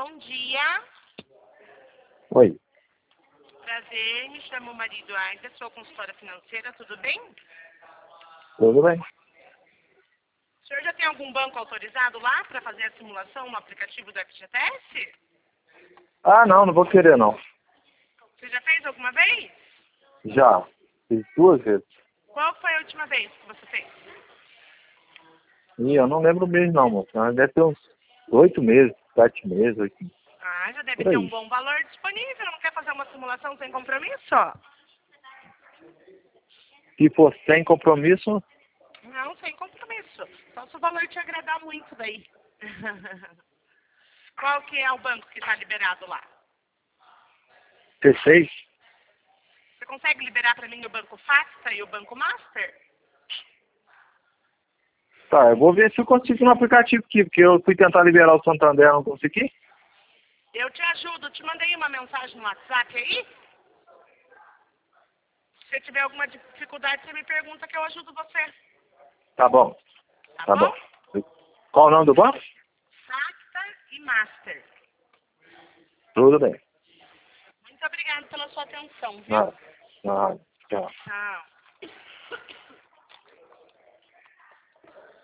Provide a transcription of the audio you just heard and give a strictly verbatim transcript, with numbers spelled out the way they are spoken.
Bom dia. Oi. Prazer, me chamo Marido Aida, sou consultora financeira, tudo bem? Tudo bem. O senhor já tem algum banco autorizado lá para fazer a simulação no aplicativo do F G T S? Ah, não, não vou querer, não. Você já fez alguma vez? Já. Fiz duas vezes. Qual foi a última vez que você fez? E eu não lembro mesmo, não, moço. Mas deve ter uns oito meses, sete meses, oito meses. Ah, já deve Por ter aí. um bom valor disponível, não quer fazer uma simulação sem compromisso? Se for sem compromisso, Não, sem compromisso. Só se o valor te agradar muito daí. Qual que é o banco que está liberado lá? T seis. Você consegue liberar para mim o Banco Facta e o Banco Master? Tá, eu vou ver se eu consigo no aplicativo aqui, porque eu fui tentar liberar o Santander, não consegui. Eu te ajudo, te mandei uma mensagem no WhatsApp aí. Se você tiver alguma dificuldade, você me pergunta que eu ajudo você. Tá bom. Tá, Tá bom? bom. Qual o nome do banco? Facta e Master. Tudo bem. Muito obrigada pela sua atenção, viu? Ah, ah, tchau. Tchau.